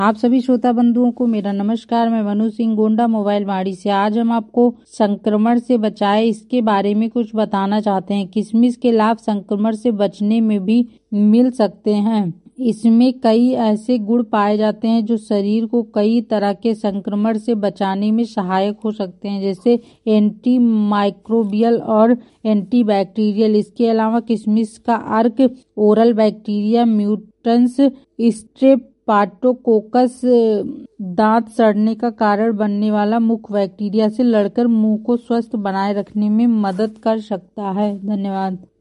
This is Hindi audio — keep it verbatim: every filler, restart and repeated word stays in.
आप सभी श्रोता बंधुओं को मेरा नमस्कार। मैं मनु सिंह गोंडा मोबाइल माड़ी से। आज हम आपको संक्रमण से बचाए इसके बारे में कुछ बताना चाहते हैं। किशमिश के लाभ संक्रमण से बचने में भी मिल सकते हैं। इसमें कई ऐसे गुण पाए जाते हैं जो शरीर को कई तरह के संक्रमण से बचाने में सहायक हो सकते हैं, जैसे एंटी माइक्रोबियल और एंटी बैक्टीरियल। इसके अलावा किशमिश का अर्क oral bacteria, mutans, streptococcus, दांत सड़ने का कारण बनने वाला मुख्य बैक्टीरिया से लड़कर मुंह को स्वस्थ बनाए रखने में मदद कर सकता है। धन्यवाद।